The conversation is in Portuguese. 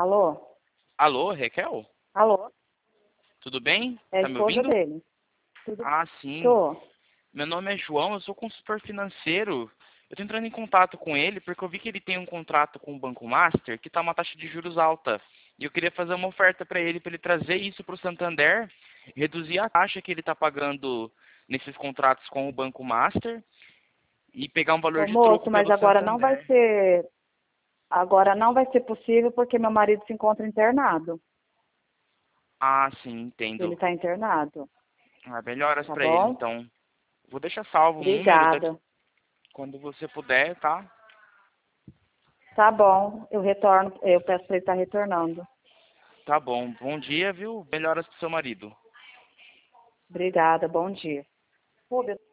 Alô? Alô, Raquel? Alô? Tudo bem? É a Tá me esposa ouvindo? dele. Tudo? Ah, sim. Tô. Meu nome é João, eu sou consultor financeiro. Eu tô entrando em contato com ele porque eu vi que ele tem um contrato com o Banco Master que tá uma taxa de juros alta. E eu queria fazer uma oferta para ele trazer isso para o Santander, reduzir a taxa que ele está pagando nesses contratos com o Banco Master e pegar um valor Ô, de troco moço, mas pelo agora não vai Santander. ser. Agora não vai ser possível porque meu marido se encontra internado. Ah, sim, Ele entendo. está internado. Ah, melhoras Tá para ele, bom? então. Vou deixar salvo o número, Obrigada. quando você puder, tá? Tá bom. Eu retorno. Eu peço para ele estar retornando. Tá bom. Bom dia, viu? Melhoras pro seu marido. Obrigada. Bom dia. Pô,